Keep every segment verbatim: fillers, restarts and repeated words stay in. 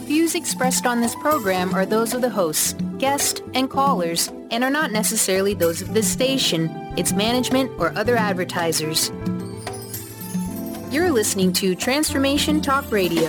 Views expressed on this program are those of the hosts, guests, and callers, and are not necessarily those of this station, its management, or other advertisers. You're listening to Transformation Talk Radio.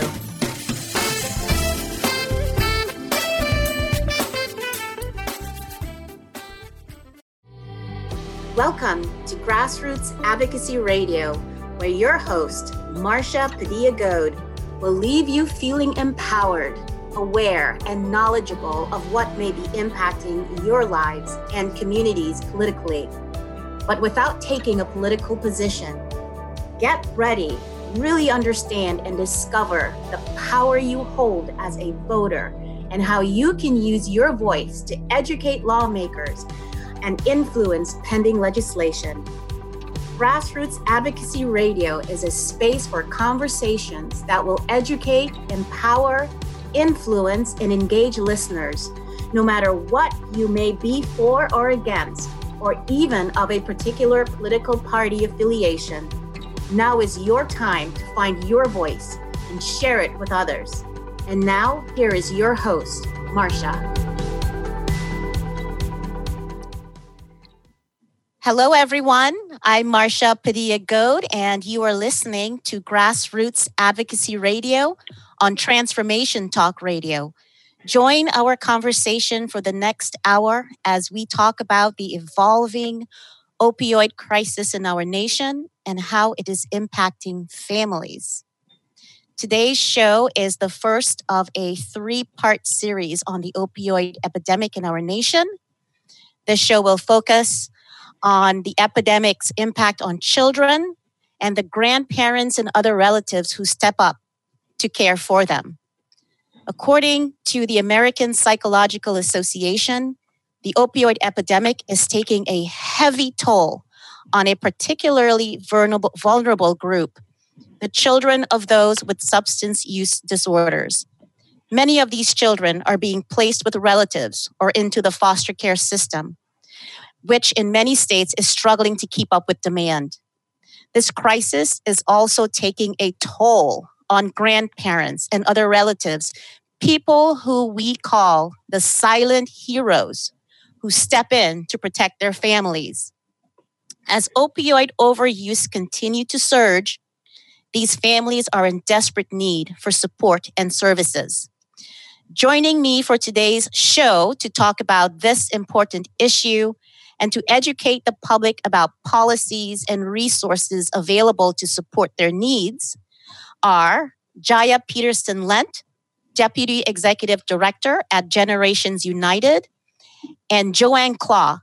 Welcome to Grassroots Advocacy Radio, where your host, Marcia Padilla-Goad, will leave you feeling empowered, aware, and knowledgeable of what may be impacting your lives and communities politically, but without taking a political position. Get ready, really understand and discover the power you hold as a voter and how you can use your voice to educate lawmakers and influence pending legislation. Grassroots Advocacy Radio is a space for conversations that will educate, empower, influence, and engage listeners, no matter what you may be for or against, or even of a particular political party affiliation. Now is your time to find your voice and share it with others. And now, here is your host, Marcia. Hello, everyone. I'm Marcia Padilla-Goad, and you are listening to Grassroots Advocacy Radio on Transformation Talk Radio. Join our conversation for the next hour as we talk about the evolving opioid crisis in our nation and how it is impacting families. Today's show is the first of a three-part series on the opioid epidemic in our nation. This show will focus on the epidemic's impact on children and the grandparents and other relatives who step up to care for them. According to the American Psychological Association, the opioid epidemic is taking a heavy toll on a particularly vulnerable, vulnerable group, the children of those with substance use disorders. Many of these children are being placed with relatives or into the foster care system, which in many states is struggling to keep up with demand. This crisis is also taking a toll on grandparents and other relatives, people who we call the silent heroes who step in to protect their families. As opioid overuse continues to surge, these families are in desperate need for support and services. Joining me for today's show to talk about this important issue and to educate the public about policies and resources available to support their needs are Jaya Peterson-Lent, Deputy Executive Director at Generations United, and Joanne Klaw,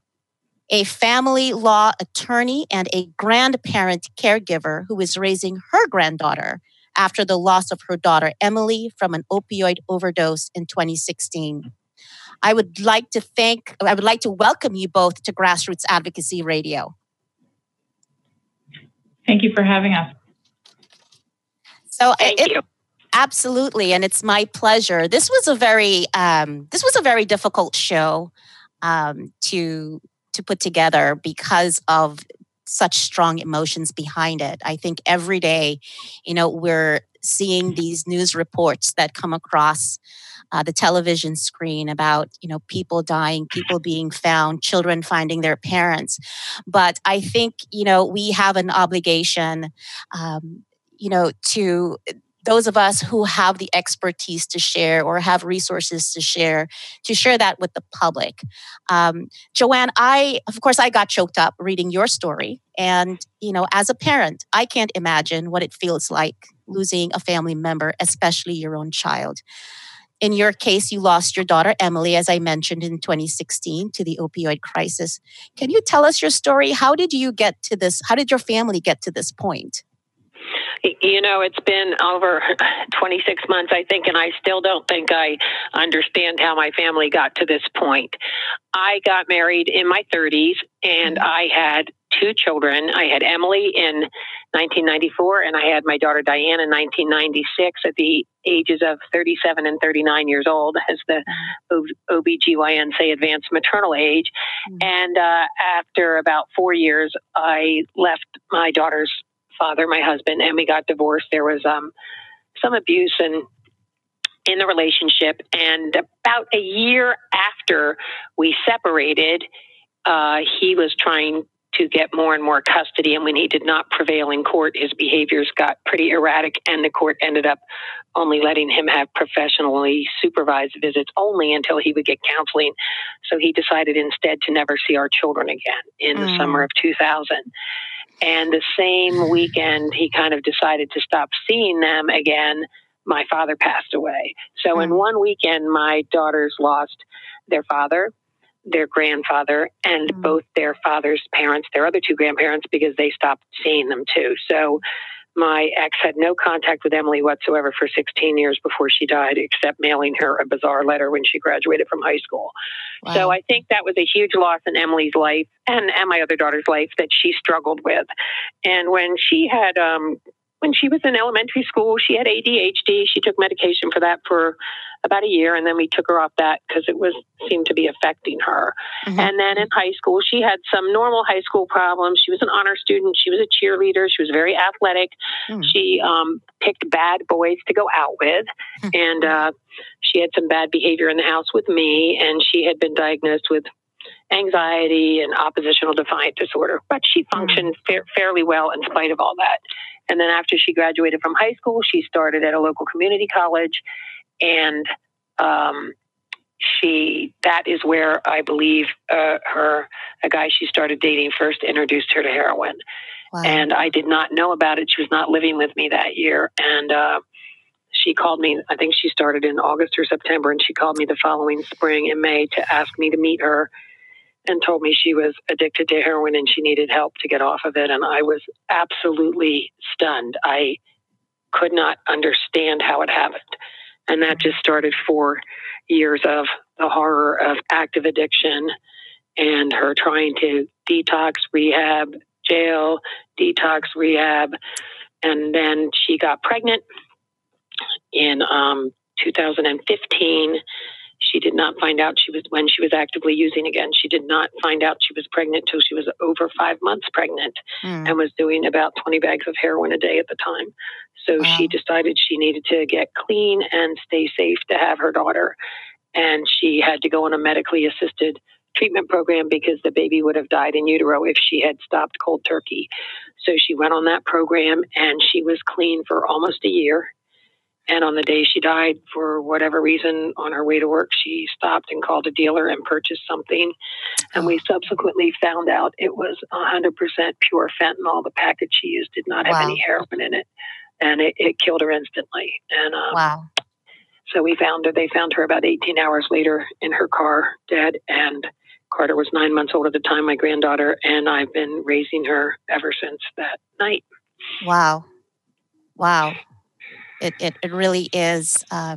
a family law attorney and a grandparent caregiver who is raising her granddaughter after the loss of her daughter Emily from an opioid overdose in twenty sixteen. I would like to thank, I would like to welcome you both to Grassroots Advocacy Radio. Thank you for having us. So Thank it, you. Absolutely, and it's my pleasure. This was a very, um, this was a very difficult show um, to to put together because of such strong emotions behind it. I think every day, you know, we're seeing these news reports that come across Uh, the television screen about, you know, people dying, people being found, children finding their parents. But I think, you know, we have an obligation, um, you know, to those of us who have the expertise to share or have resources to share, to share that with the public. Um, Joanne, I, of course, I got choked up reading your story. And, you know, as a parent, I can't imagine what it feels like losing a family member, especially your own child. In your case, you lost your daughter, Emily, as I mentioned, in twenty sixteen to the opioid crisis. Can you tell us your story? How did you get to this? How did your family get to this point? You know, it's been over twenty-six months, I think, and I still don't think I understand how my family got to this point. I got married in my thirties, and I had two children. I had Emily in nineteen ninety-four, and I had my daughter Diane in nineteen ninety-six at the ages of thirty-seven and thirty-nine years old, as the O B G Y N say advanced maternal age. Mm-hmm. And uh, after about four years, I left my daughter's father, my husband, and we got divorced. There was um, some abuse and in the relationship. And about a year after we separated, uh, he was trying to get more and more custody. And when he did not prevail in court, his behaviors got pretty erratic, and the court ended up only letting him have professionally supervised visits only until he would get counseling. So he decided instead to never see our children again in mm. the summer of two thousand. And the same weekend he kind of decided to stop seeing them again, my father passed away. So mm. in one weekend, my daughters lost their father, their grandfather, and mm. both their father's parents, their other two grandparents, because they stopped seeing them too. So my ex had no contact with Emily whatsoever for sixteen years before she died, except mailing her a bizarre letter when she graduated from high school. Wow. So I think that was a huge loss in Emily's life and, and my other daughter's life that she struggled with. And when she had, um, when she was in elementary school, she had A D H D. She took medication for that for about a year, and then we took her off that because it was seemed to be affecting her. Mm-hmm. And then in high school, she had some normal high school problems. She was an honor student. She was a cheerleader. She was very athletic. Mm-hmm. She um, picked bad boys to go out with, mm-hmm. and uh, she had some bad behavior in the house with me, and she had been diagnosed with anxiety and oppositional defiant disorder, but she functioned fa- fairly well in spite of all that. And then after she graduated from high school, she started at a local community college, and um, she that is where I believe uh, her a guy she started dating first introduced her to heroin. Wow. And I did not know about it. She was not living with me that year, and uh, she called me. I think she started in August or September, and she called me the following spring in May to ask me to meet her, and told me she was addicted to heroin and she needed help to get off of it. And I was absolutely stunned. I could not understand how it happened. And that just started four years of the horror of active addiction and her trying to detox, rehab, jail, detox, rehab. And then she got pregnant in um, two thousand fifteen. She did not find out she was when she was actively using again. She did not find out she was pregnant till she was over five months pregnant mm. and was doing about twenty bags of heroin a day at the time. So wow. she decided she needed to get clean and stay safe to have her daughter. And she had to go on a medically assisted treatment program because the baby would have died in utero if she had stopped cold turkey. So she went on that program and she was clean for almost a year. And on the day she died, for whatever reason, on her way to work, she stopped and called a dealer and purchased something. And we subsequently found out it was one hundred percent pure fentanyl. The package she used did not have wow. any heroin in it. And it, it killed her instantly. And um, wow. So we found her. They found her about eighteen hours later in her car, dead. And Carter was nine months old at the time, my granddaughter. And I've been raising her ever since that night. Wow. Wow. It, it it really is um,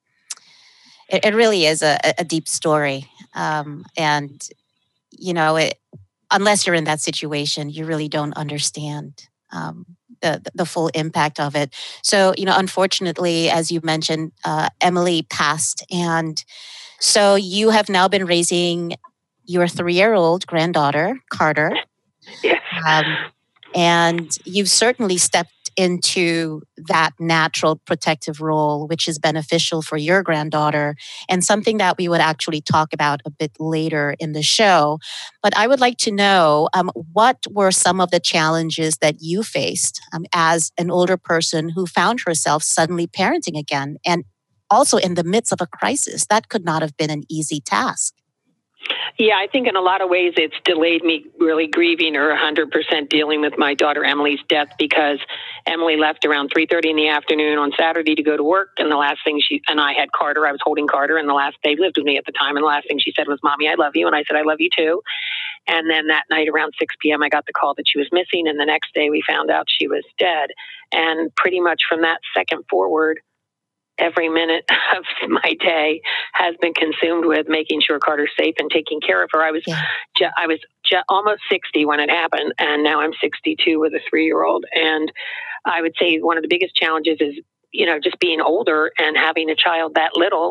it, it really is a, a deep story, um, and you know it, unless you're in that situation, you really don't understand um, the the full impact of it. So you know, unfortunately, as you mentioned, uh, Emily passed, and so you have now been raising your three-year-old granddaughter, Carter. Yes, um, and you've certainly stepped into that natural protective role, which is beneficial for your granddaughter and something that we would actually talk about a bit later in the show. But I would like to know um, what were some of the challenges that you faced um, as an older person who found herself suddenly parenting again and also in the midst of a crisis? That could not have been an easy task. Yeah, I think in a lot of ways it's delayed me really grieving or one hundred percent dealing with my daughter Emily's death, because Emily left around three thirty in the afternoon on Saturday to go to work. And the last thing she, and I had Carter, I was holding Carter, and the last, they lived with me at the time. And the last thing she said was, "Mommy, I love you." And I said, "I love you too." And then that night around six p.m., I got the call that she was missing. And the next day we found out she was dead. And pretty much from that second forward, every minute of my day has been consumed with making sure Carter's safe and taking care of her. I was, yeah. ju- I was ju- almost sixty when it happened, and now I'm sixty-two with a three-year-old. And I would say one of the biggest challenges is, you know, just being older and having a child that little.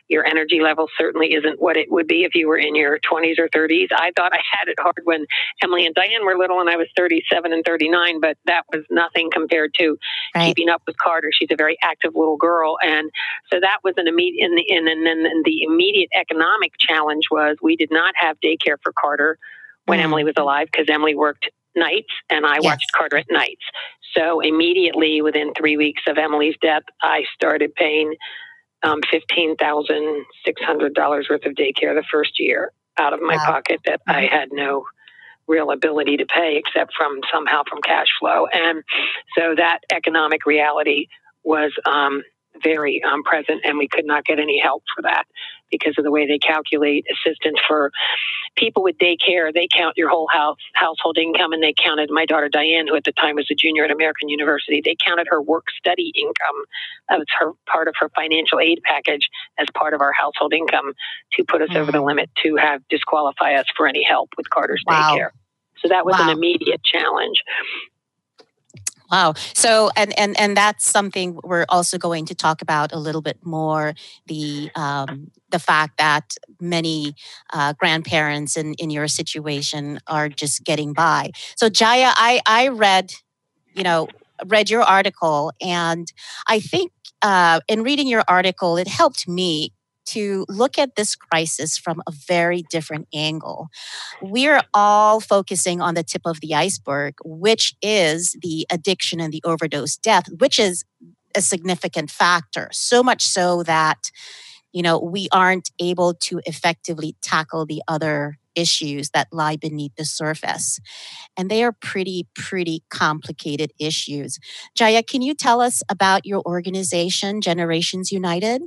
Your energy level certainly isn't what it would be if you were in your twenties or thirties. I thought I had it hard when Emily and Diane were little and I was thirty-seven and thirty-nine, but that was nothing compared to right. keeping up with Carter. She's a very active little girl. And so that was an immediate, and, and, and then the immediate economic challenge was we did not have daycare for Carter when mm. Emily was alive because Emily worked nights and I yes. watched Carter at nights. So immediately within three weeks of Emily's death, I started paying um, fifteen thousand six hundred dollars worth of daycare the first year out of my wow. pocket that mm-hmm. I had no real ability to pay except from somehow from cash flow. And so that economic reality was um, very um, present, and we could not get any help for that because of the way they calculate assistance for people with daycare. They count your whole house household income, and they counted my daughter Diane, who at the time was a junior at American University. They counted her work-study income as her part of her financial aid package as part of our household income to put us mm. over the limit to have disqualify us for any help with Carter's wow. daycare. So that was wow. an immediate challenge. Wow. So, and, and, and that's something we're also going to talk about a little bit more, the um, the fact that many uh, grandparents in, in your situation are just getting by. So Jaya, I, I read, you know, read your article, and I think uh, in reading your article, it helped me to look at this crisis from a very different angle. We're all focusing on the tip of the iceberg, which is the addiction and the overdose death, which is a significant factor. So much so that, you know, we aren't able to effectively tackle the other issues that lie beneath the surface. And they are pretty, pretty complicated issues. Jaya, can you tell us about your organization, Generations United?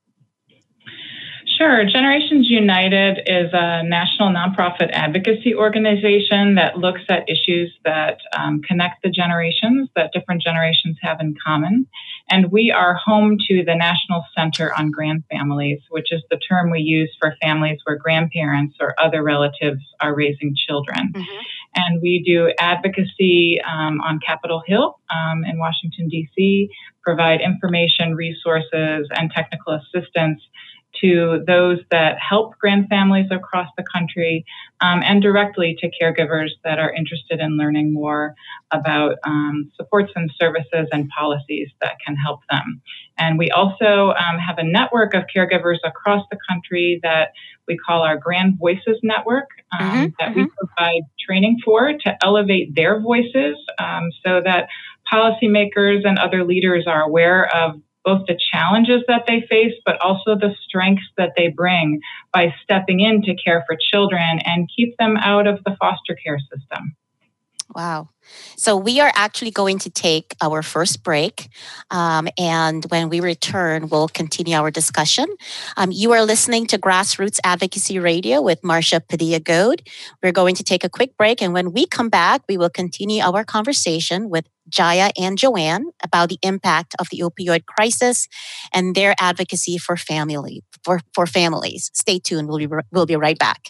Sure. Generations United is a national nonprofit advocacy organization that looks at issues that um, connect the generations, that different generations have in common. And we are home to the National Center on Grandfamilies, which is the term we use for families where grandparents or other relatives are raising children. Mm-hmm. And we do advocacy um, on Capitol Hill um, in Washington, D C, provide information, resources, and technical assistance to those that help grandfamilies across the country, um, and directly to caregivers that are interested in learning more about um, supports and services and policies that can help them. And we also um, have a network of caregivers across the country that we call our Grand Voices Network, um, mm-hmm, that mm-hmm. we provide training for to elevate their voices um, so that policymakers and other leaders are aware of both the challenges that they face, but also the strengths that they bring by stepping in to care for children and keep them out of the foster care system. Wow. So we are actually going to take our first break. Um, and when we return, we'll continue our discussion. Um, you are listening to Grassroots Advocacy Radio with Marcia Padilla-Goad. We're going to take a quick break. And when we come back, we will continue our conversation with Jaya and Joanne about the impact of the opioid crisis and their advocacy for family for, for families. Stay tuned. We'll be, we'll be right back.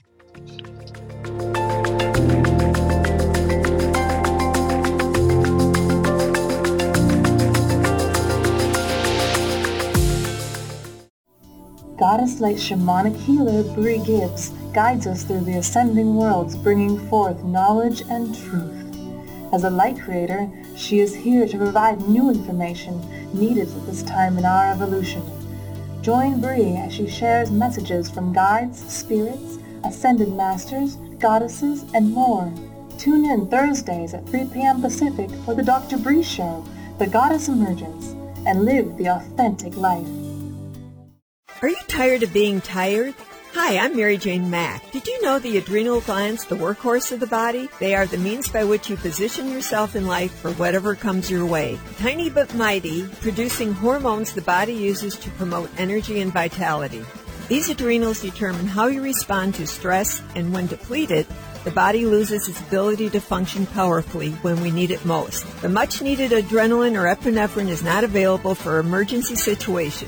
Goddess-like shamanic healer Bree Gibbs guides us through the ascending worlds, bringing forth knowledge and truth. As a light creator, she is here to provide new information needed at this time in our evolution. Join Bree as she shares messages from guides, spirits, ascended masters, goddesses, and more. Tune in Thursdays at three p.m. Pacific for the Doctor Bree Show, The Goddess Emergence, and live the authentic life. Are you tired of being tired? Hi, I'm Mary Jane Mack. Did you know the adrenal glands, the workhorse of the body? They are the means by which you position yourself in life for whatever comes your way. Tiny but mighty, producing hormones the body uses to promote energy and vitality. These adrenals determine how you respond to stress, and when depleted, the body loses its ability to function powerfully when we need it most. The much-needed adrenaline or epinephrine is not available for emergency situations.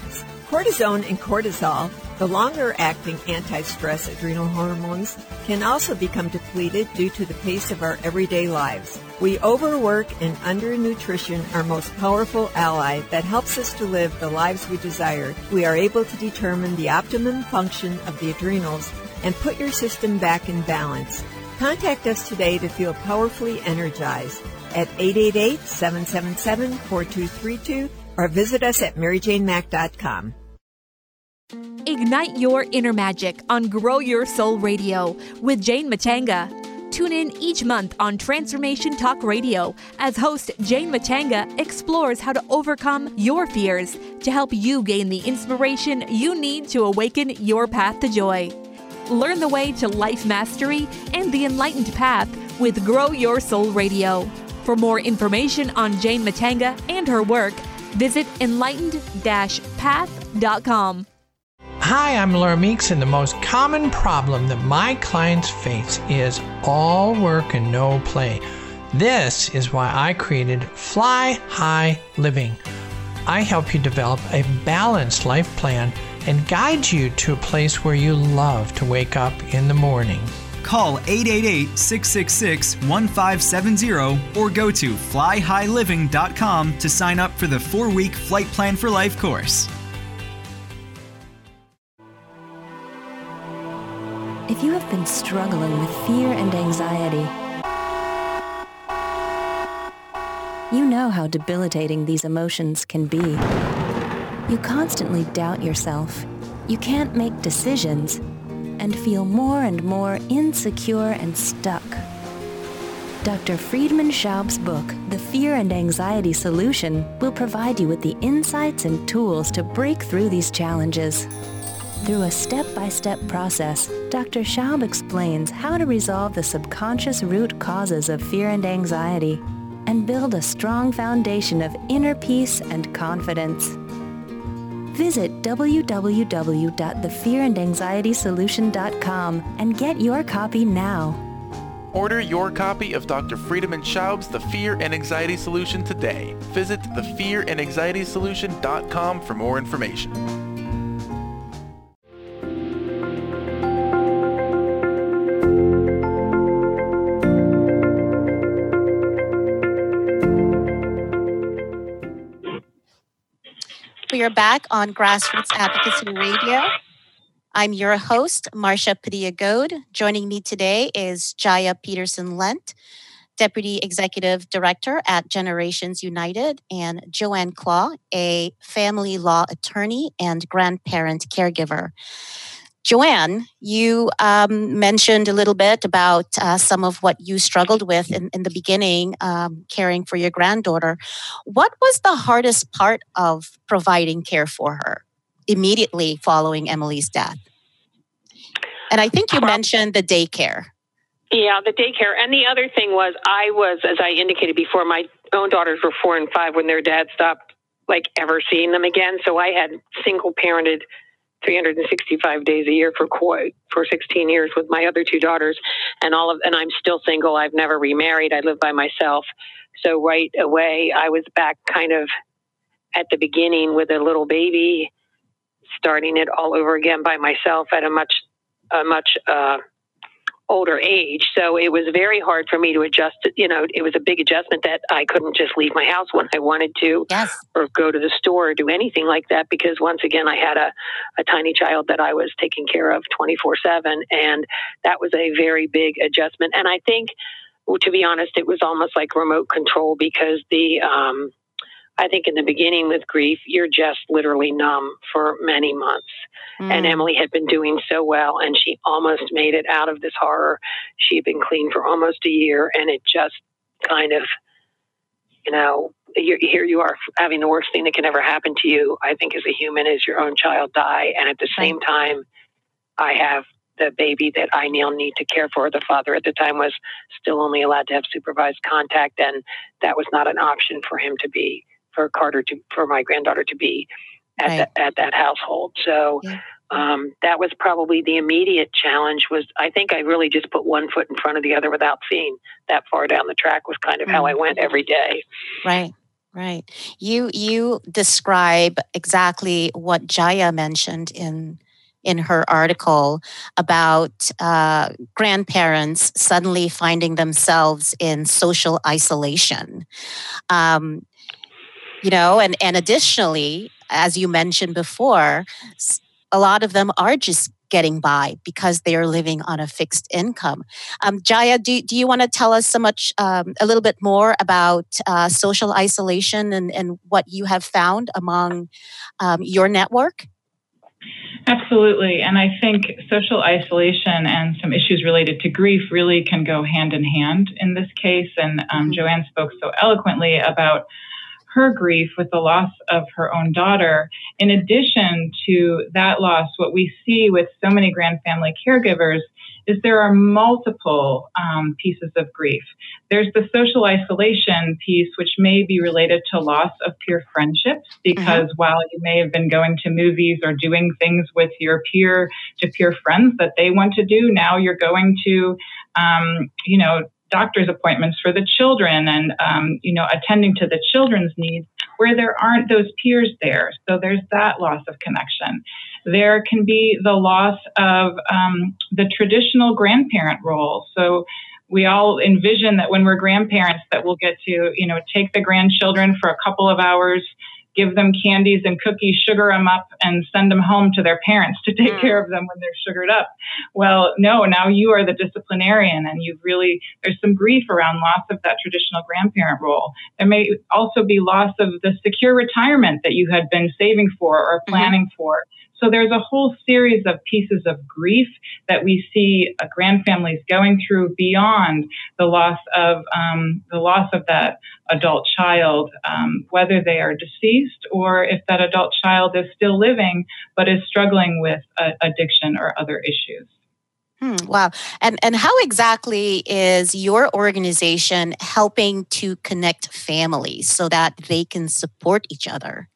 Cortisone and cortisol, the longer-acting anti-stress adrenal hormones, can also become depleted due to the pace of our everyday lives. We overwork and undernutrition, our most powerful ally that helps us to live the lives we desire. We are able to determine the optimum function of the adrenals and put your system back in balance. Contact us today to feel powerfully energized at eight eight eight, seven seven seven, four two three two or visit us at mary jane mack dot com. Ignite your inner magic on Grow Your Soul Radio with Jane Matanga. Tune in each month on Transformation Talk Radio as host Jane Matanga explores how to overcome your fears to help you gain the inspiration you need to awaken your path to joy. Learn the way to life mastery and the enlightened path with Grow Your Soul Radio. For more information on Jane Matanga and her work, visit enlightened dash path dot com. Hi, I'm Laura Meeks, and the most common problem that my clients face is all work and no play. This is why I created Fly High Living. I help you develop a balanced life plan and guide you to a place where you love to wake up in the morning. Call eight eight eight, six six six, one five seven zero or go to fly high living dot com to sign up for the four-week Flight Plan for Life course. If you have been struggling with fear and anxiety, you know how debilitating these emotions can be. You constantly doubt yourself, you can't make decisions, and feel more and more insecure and stuck. Doctor Friedemann Schaub's book, The Fear and Anxiety Solution, will provide you with the insights and tools to break through these challenges. Through a step-by-step process, Doctor Schaub explains how to resolve the subconscious root causes of fear and anxiety and build a strong foundation of inner peace and confidence. Visit w w w dot the fear and anxiety solution dot com and get your copy now. Order your copy of Doctor Friedemann Schaub's The Fear and Anxiety Solution today. Visit the fear and anxiety solution dot com for more information. We are back on Grassroots Advocacy Radio. I'm your host, Marcia Padilla-Goad. Joining me today is Jaya Peterson-Lent, Deputy Executive Director at Generations United, and Joanne Claw, a family law attorney and grandparent caregiver. Joanne, you um, mentioned a little bit about uh, some of what you struggled with in, in the beginning, um, caring for your granddaughter. What was the hardest part of providing care for her immediately following Emily's death? And I think you mentioned the daycare. Yeah, the daycare. And the other thing was I was, as I indicated before, my own daughters were four and five when their dad stopped, like, ever seeing them again. So I had single parented three hundred sixty-five days a year for quite, for sixteen years with my other two daughters, and all of, and I'm still single. I've never remarried. I live by myself. So right away, I was back kind of at the beginning with a little baby, starting it all over again by myself at a much, a much uh, older age. So it was very hard for me to adjust. You know, it was a big adjustment that I couldn't just leave my house when I wanted to, yes, or go to the store or do anything like that, because once again, I had a, a tiny child that I was taking care of twenty-four seven. And that was a very big adjustment. And I think, to be honest, it was almost like remote control, because the, um, I think in the beginning with grief, you're just literally numb for many months. Mm. And Emily had been doing so well, and she almost made it out of this horror. She had been clean for almost a year, and it just kind of, you know, you're, here you are having the worst thing that can ever happen to you, I think, as a human, is your own child die. And at the same time, I have the baby that I now need to care for. The father at the time was still only allowed to have supervised contact, and that was not an option for him to be, for Carter to, for my granddaughter to be at right. that, at that household. So yeah. um, that was probably the immediate challenge. Was I think I really just put one foot in front of the other without seeing that far down the track. Was kind of mm-hmm. how I went every day. Right. Right. You you describe exactly what Jaya mentioned in in her article about uh, grandparents suddenly finding themselves in social isolation. Um, you know, and and additionally, as you mentioned before, s- a lot of them are just getting by because they are living on a fixed income. Um, Jaya, do, do you want to tell us so much, um, a little bit more about uh, social isolation and, and what you have found among um, your network? Absolutely. And I think social isolation and some issues related to grief really can go hand in hand in this case. And um, mm-hmm. Joanne spoke so eloquently about her grief with the loss of her own daughter. In addition to that loss, what we see with so many grand family caregivers is there are multiple um, pieces of grief. There's the social isolation piece, which may be related to loss of peer friendships, because mm-hmm. while you may have been going to movies or doing things with your peer-to-peer friends that they want to do, now you're going to, um, you know, doctor's appointments for the children and, um, you know, attending to the children's needs where there aren't those peers there. So there's that loss of connection. There can be the loss of um, the traditional grandparent role. So we all envision that when we're grandparents that we'll get to, you know, take the grandchildren for a couple of hours, give them candies and cookies, sugar them up, and send them home to their parents to take care of them when they're sugared up. Well, no, now you are the disciplinarian, and you've really, there's some grief around loss of that traditional grandparent role. There may also be loss of the secure retirement that you had been saving for or planning mm-hmm. for. So there's a whole series of pieces of grief that we see uh, grand families going through beyond the loss of um, the loss of that adult child, um, whether they are deceased or if that adult child is still living but is struggling with uh, addiction or other issues. Hmm, wow. And and how exactly is your organization helping to connect families so that they can support each other?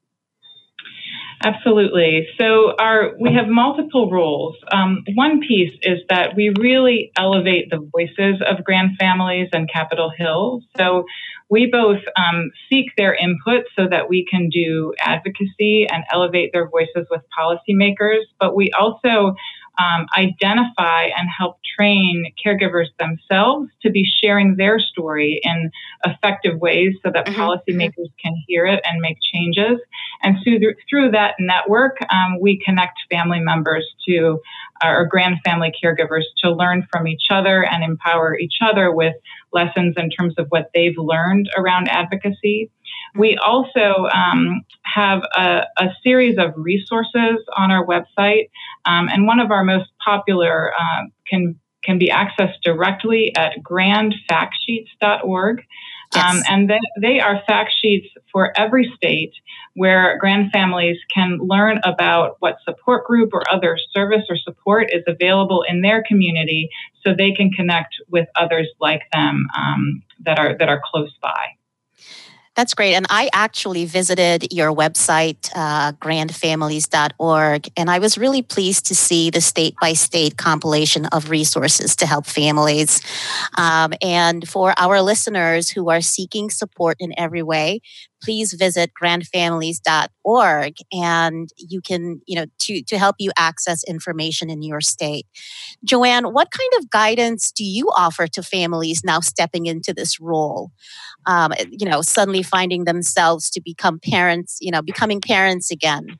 Absolutely. So our we have multiple roles. Um, one piece is that we really elevate the voices of grand families in Capitol Hill. So we both um, seek their input so that we can do advocacy and elevate their voices with policymakers, but we also Um, identify and help train caregivers themselves to be sharing their story in effective ways so that mm-hmm. policymakers can hear it and make changes. And through, through that network, um, we connect family members to our grand family caregivers to learn from each other and empower each other with lessons in terms of what they've learned around advocacy. We also um, have a, a series of resources on our website, um, and one of our most popular uh, can can be accessed directly at grand fact sheets dot org. Yes. Um, and they, they are fact sheets for every state where grand families can learn about what support group or other service or support is available in their community so they can connect with others like them um, that are that are close by. That's great. And I actually visited your website, uh, grand families dot org, and I was really pleased to see the state-by-state compilation of resources to help families. Um, and for our listeners who are seeking support in every way, please visit grand families dot org, and you can, you know, to, to help you access information in your state. Joanne, what kind of guidance do you offer to families now stepping into this role? Um, you know, suddenly finding themselves to become parents, you know, becoming parents again?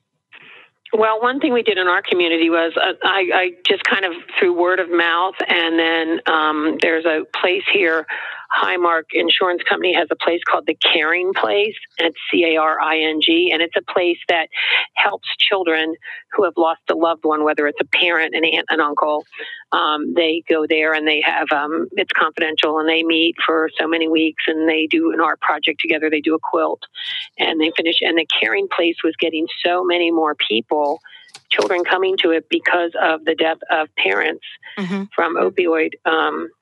Well, one thing we did in our community was uh, I, I just kind of through word of mouth, and then um, there's a place here, Highmark Insurance Company has a place called the Caring Place, and it's C A R I N G, and it's a place that helps children who have lost a loved one, whether it's a parent, an aunt, an uncle. Um, they go there and they have, um, it's confidential, and they meet for so many weeks, and they do an art project together. They do a quilt, and they finish. And the Caring Place was getting so many more people, children coming to it because of the death of parents mm-hmm. from opioid um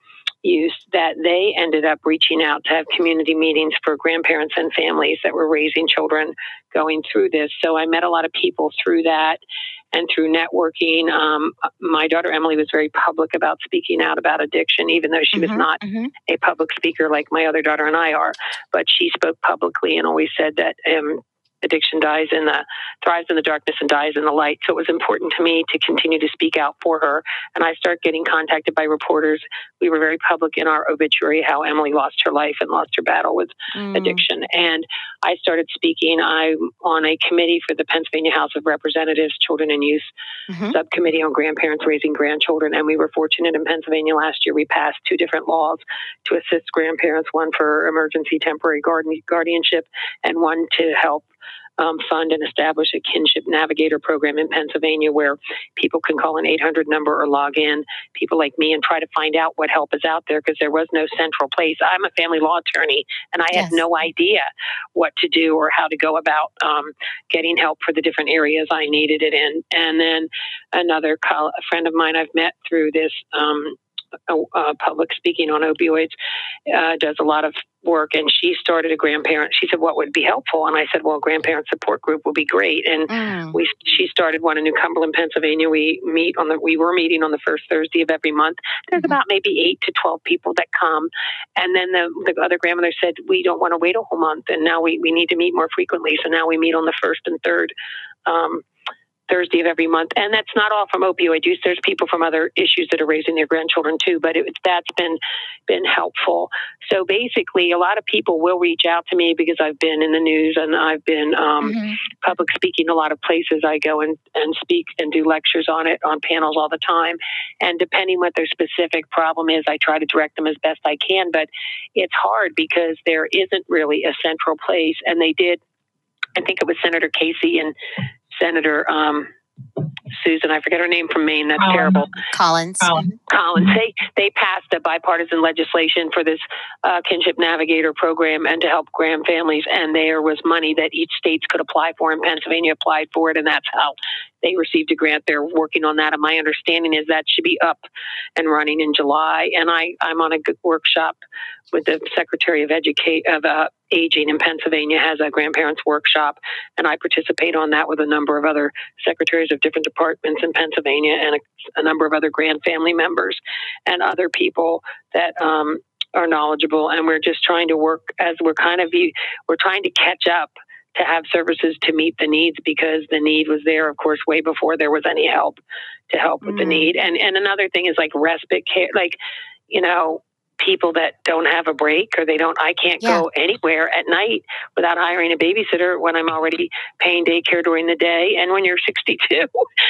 use that they ended up reaching out to have community meetings for grandparents and families that were raising children going through this. So I met a lot of people through that and through networking. Um, my daughter Emily was very public about speaking out about addiction, even though she Mm-hmm, was not mm-hmm. a public speaker like my other daughter and I are. But she spoke publicly and always said that um, addiction dies in the thrives in the darkness and dies in the light. So it was important to me to continue to speak out for her. And I started getting contacted by reporters. We were very public in our obituary how Emily lost her life and lost her battle with Mm. addiction. And I started speaking. I'm on a committee for the Pennsylvania House of Representatives Children and Youth Mm-hmm. Subcommittee on Grandparents Raising Grandchildren. And we were fortunate in Pennsylvania last year. We passed two different laws to assist grandparents, one for emergency temporary guardian, guardianship and one to help Um, fund and establish a kinship navigator program in Pennsylvania where people can call an eight hundred number or log in, people like me, and try to find out what help is out there because there was no central place. I'm a family law attorney and I Yes. had no idea what to do or how to go about um, getting help for the different areas I needed it in. And then another co- a friend of mine I've met through this um, uh, public speaking on opioids uh, does a lot of work, and she started a grandparent. She said, "What would be helpful?" And I said, "Well, a grandparent support group would be great." And Mm. we she started one in New Cumberland, Pennsylvania. We meet on the we were meeting on the first Thursday of every month. There's Mhm. about maybe eight to twelve people that come, and then the the other grandmother said, "We don't want to wait a whole month, and now we we need to meet more frequently." So now we meet on the first and third. Um, Thursday of every month. And that's not all from opioid use. There's people from other issues that are raising their grandchildren too, but it, that's been been helpful. So basically, a lot of people will reach out to me because I've been in the news and I've been um, Mhm. public speaking a lot of places. I go and, and speak and do lectures on it on panels all the time. And depending what their specific problem is, I try to direct them as best I can. But it's hard because there isn't really a central place. And they did, I think it was Senator Casey and Senator um, Susan, I forget her name, from Maine. That's Collins. terrible. Collins. Um, Collins. They they passed a bipartisan legislation for this uh, kinship navigator program and to help grand families. And there was money that each state could apply for, and Pennsylvania applied for it, and that's how they received a grant. They're working on that, and my understanding is that should be up and running in July. And I I'm on a good workshop with the Secretary of Educate of uh, Aging in Pennsylvania has a grandparents workshop, and I participate on that with a number of other secretaries of different departments in Pennsylvania and a, a number of other grand family members and other people that um, are knowledgeable. And we're just trying to work as we're kind of we're trying to catch up to have services to meet the needs, because the need was there, of course, way before there was any help to help with Mm. the need. And and another thing is like respite care, like, you know, people that don't have a break or they don't, I can't Yeah. go anywhere at night without hiring a babysitter when I'm already paying daycare during the day. And when you're sixty-two,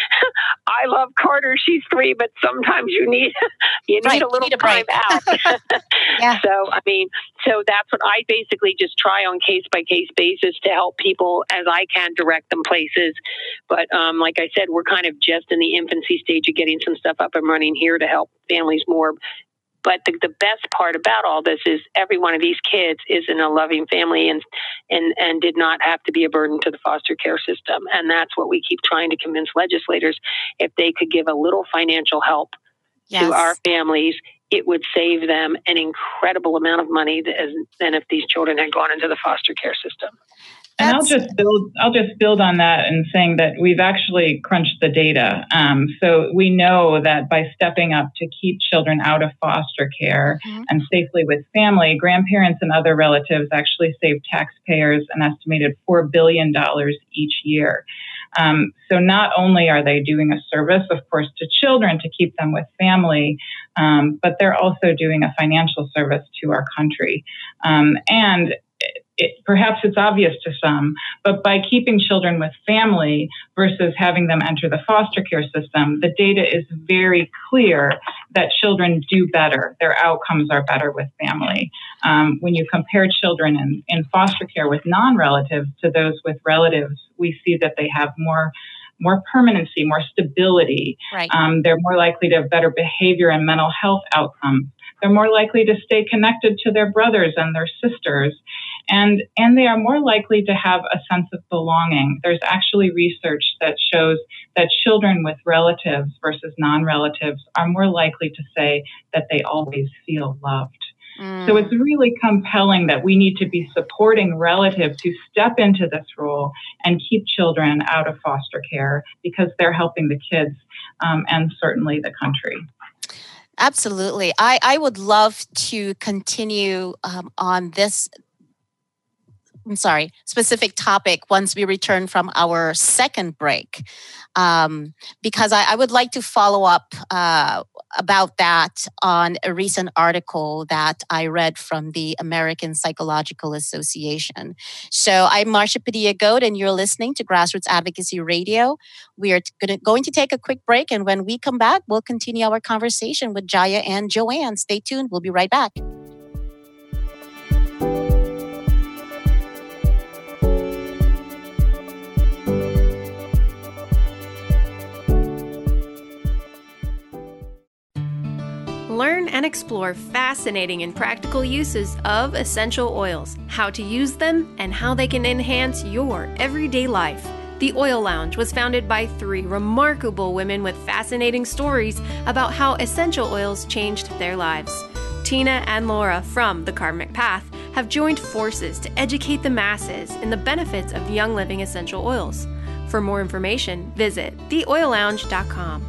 I love Carter. She's three, but sometimes you need, you need Right, a little need a time break. out. Yeah. So, I mean, so that's what I basically just try on case by case basis to help people as I can, direct them places. But um, like I said, we're kind of just in the infancy stage of getting some stuff up and running here to help families more. But the, the best part about all this is every one of these kids is in a loving family and, and, and did not have to be a burden to the foster care system. And that's what we keep trying to convince legislators. If they could give a little financial help Yes. to our families, it would save them an incredible amount of money than if these children had gone into the foster care system. And I'll That's- just build. I'll just build on that and saying that we've actually crunched the data. Um, so we know that by stepping up to keep children out of foster care Mhm. and safely with family, grandparents and other relatives actually save taxpayers an estimated four billion dollars each year. Um, so not only are they doing a service, of course, to children to keep them with family, um, but they're also doing a financial service to our country. Um, and It, perhaps it's obvious to some, but by keeping children with family versus having them enter the foster care system, the data is very clear that children do better. Their outcomes are better with family. Um, when you compare children in, in foster care with non-relatives to those with relatives, we see that they have more more permanency, more stability. Right. Um, they're more likely to have better behavior and mental health outcomes. They're more likely to stay connected to their brothers and their sisters. And, and they are more likely to have a sense of belonging. There's actually research that shows that children with relatives versus non-relatives are more likely to say that they always feel loved. Mm. So it's really compelling that we need to be supporting relatives who step into this role and keep children out of foster care because they're helping the kids um, and certainly the country. Absolutely. I, I would love to continue um, on this I'm sorry, specific topic once we return from our second break, um, because I, I would like to follow up uh, about that on a recent article that I read from the American Psychological Association. So I'm Marcia Padilla-Goad, and you're listening to Grassroots Advocacy Radio. We are t- going to take a quick break, and when we come back, we'll continue our conversation with Jaya and Joanne. Stay tuned. We'll be right back. Learn and explore fascinating and practical uses of essential oils, how to use them, and how they can enhance your everyday life. The Oil Lounge was founded by three remarkable women with fascinating stories about how essential oils changed their lives. Tina and Laura from The Karmic Path have joined forces to educate the masses in the benefits of Young Living essential oils. For more information, visit the oil lounge dot com.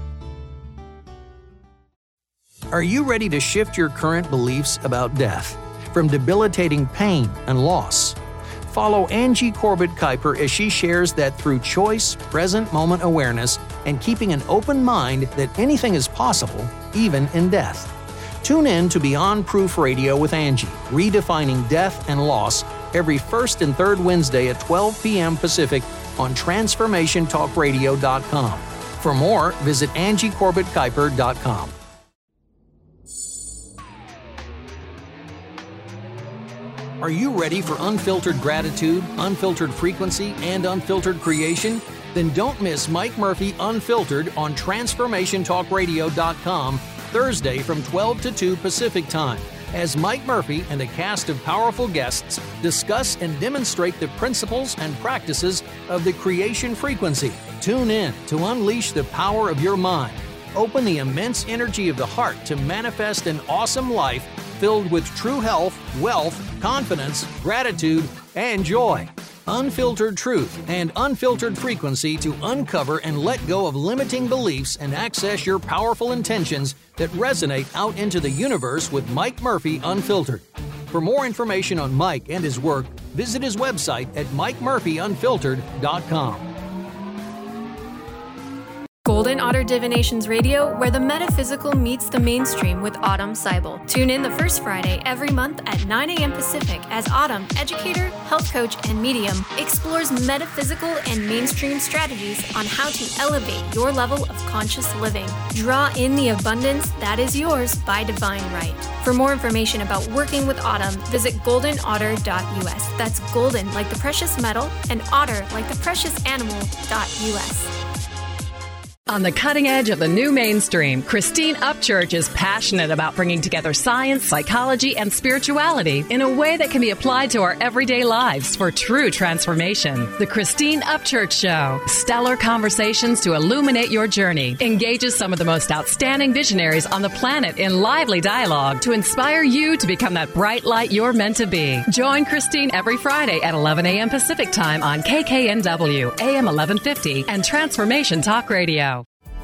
Are you ready to shift your current beliefs about death, from debilitating pain and loss? Follow Angie Corbett Kuiper as she shares that through choice, present moment awareness, and keeping an open mind that anything is possible, even in death. Tune in to Beyond Proof Radio with Angie, redefining death and loss, every first and third Wednesday at twelve p.m. Pacific on transformation talk radio dot com. For more, visit angie corbett kuiper dot com. Are you ready for unfiltered gratitude, unfiltered frequency, and unfiltered creation? Then don't miss Mike Murphy Unfiltered on transformation talk radio dot com Thursday from twelve to two Pacific Time, as Mike Murphy and a cast of powerful guests discuss and demonstrate the principles and practices of the creation frequency. Tune in to unleash the power of your mind. Open the immense energy of the heart to manifest an awesome life filled with true health, wealth, confidence, gratitude, and joy. Unfiltered truth and unfiltered frequency to uncover and let go of limiting beliefs and access your powerful intentions that resonate out into the universe with Mike Murphy Unfiltered. For more information on Mike and his work, visit his website at mike murphy unfiltered dot com. Golden Otter Divinations Radio, where the metaphysical meets the mainstream with Autumn Seibel. Tune in the first Friday every month at nine a.m. Pacific as Autumn, educator, health coach, and medium, explores metaphysical and mainstream strategies on how to elevate your level of conscious living. Draw in the abundance that is yours by divine right. For more information about working with Autumn, visit golden otter dot u s. That's golden like the precious metal and otter like the precious animal .us. On the cutting edge of the new mainstream, Christine Upchurch is passionate about bringing together science, psychology, and spirituality in a way that can be applied to our everyday lives for true transformation. The Christine Upchurch Show, stellar conversations to illuminate your journey, engages some of the most outstanding visionaries on the planet in lively dialogue to inspire you to become that bright light you're meant to be. Join Christine every Friday at eleven a.m. Pacific Time on K K N W, A M eleven fifty, and Transformation Talk Radio.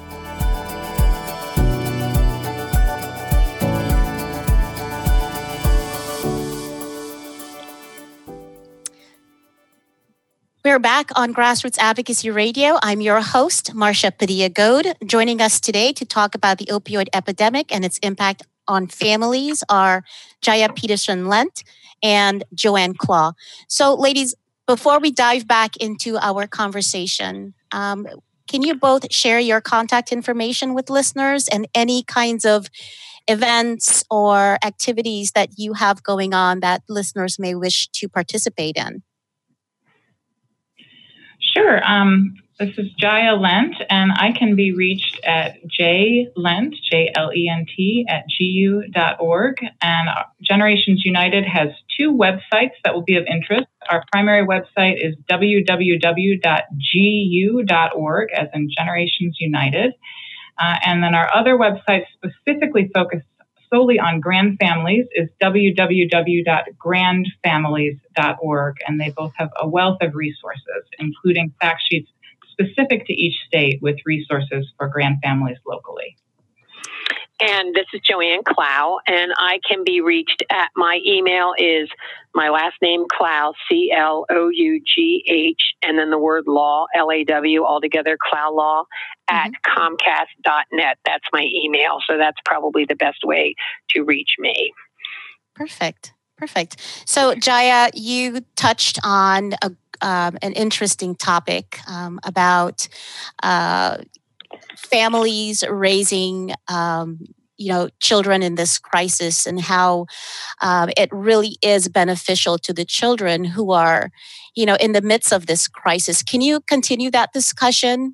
We're back on Grassroots Advocacy Radio. I'm your host, Marcia Padilla-Goad. Joining us today to talk about the opioid epidemic and its impact on families are Jaya Peterson-Lent and Joanne Klaw. So, ladies, before we dive back into our conversation, um, can you both share your contact information with listeners and any kinds of events or activities that you have going on that listeners may wish to participate in? Sure. Um, This is Jaya Lent, and I can be reached at jlent, J L E N T, at G U dot org. And Generations United has two websites that will be of interest. Our primary website is w w w dot g u dot org, as in Generations United. Uh, and then our other website specifically focused solely on grand families is w w w dot grand families dot org. And they both have a wealth of resources, including fact sheets specific to each state with resources for grand families locally. And this is Joanne Clow, and I can be reached at, my email is my last name, Clow, C L O U G H, and then the word law, L A W, altogether, Clow Law, at mm-hmm. comcast dot net. That's my email, so that's probably the best way to reach me. Perfect. Perfect. So, Jaya, you touched on a, um, an interesting topic um, about uh, families raising, um, you know, children in this crisis, and how um, it really is beneficial to the children who are, you know, in the midst of this crisis. Can you continue that discussion?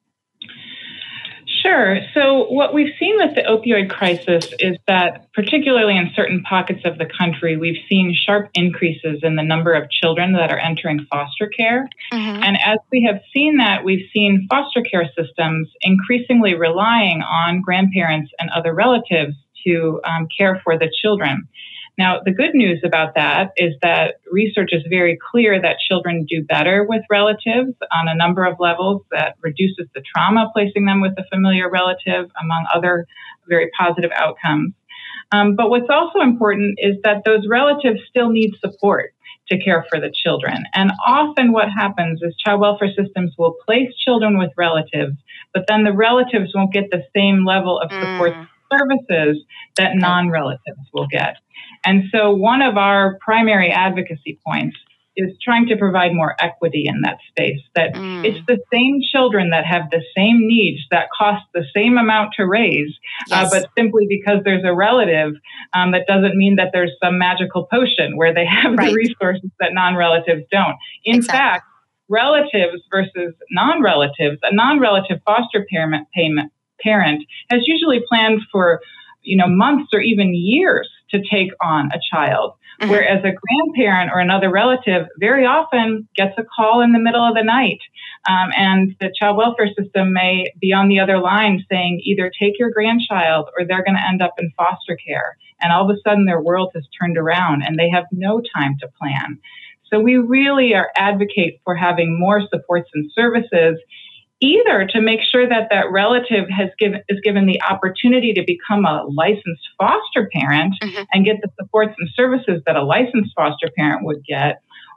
Sure. So what we've seen with the opioid crisis is that, particularly in certain pockets of the country, we've seen sharp increases in the number of children that are entering foster care. Mm-hmm. And as we have seen that, we've seen foster care systems increasingly relying on grandparents and other relatives to um, care for the children. Now, the good news about that is that research is very clear that children do better with relatives on a number of levels. That reduces the trauma placing them with a familiar relative, among other very positive outcomes. Um, but what's also important is that those relatives still need support to care for the children. And often what happens is child welfare systems will place children with relatives, but then the relatives won't get the same level of support mm. services that non-relatives will get. And so one of our primary advocacy points is trying to provide more equity in that space, that mm. it's the same children that have the same needs that cost the same amount to raise, yes. uh, but simply because there's a relative, um, that doesn't mean that there's some magical potion where they have right. the resources that non-relatives don't. In exactly. fact, relatives versus non-relatives, a non-relative foster parent, payment, parent has usually planned for you know, months or even years to take on a child. Mm-hmm. Whereas a grandparent or another relative very often gets a call in the middle of the night. Um, and the child welfare system may be on the other line saying either take your grandchild or they're going to end up in foster care. And all of a sudden their world has turned around and they have no time to plan. So we really are advocate for having more supports and services, either to make sure that that relative has given, is given the opportunity to become a licensed foster parent mm-hmm. and get the supports and services that a licensed foster parent would get,